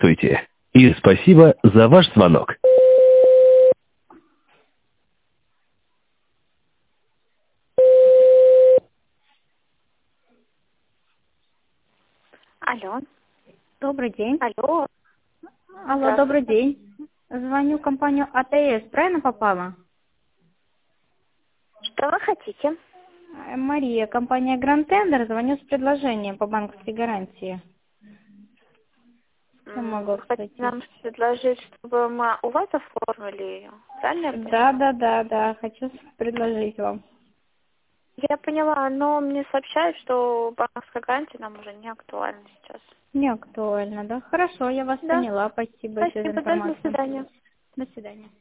Здравствуйте. И спасибо за ваш звонок. Алло. Добрый день. Алло. Алло, добрый Здравствуйте. день. Звоню в компанию АТС. Правильно попала? Что вы хотите? Мария, компания Grand Tender. Звоню с предложением по банковской гарантии. Что могу Вы хотите обсудить? нам предложить, чтобы мы у вас оформили ее? Правильно я Да, поняла? да, да, да. Хочу предложить вам. Я поняла, но мне сообщают, что банковская гарантия нам уже не актуальна сейчас. Не актуально, да? Хорошо, я вас Да. поняла. Спасибо большое за Спасибо, да, до информацию. свидания. До свидания.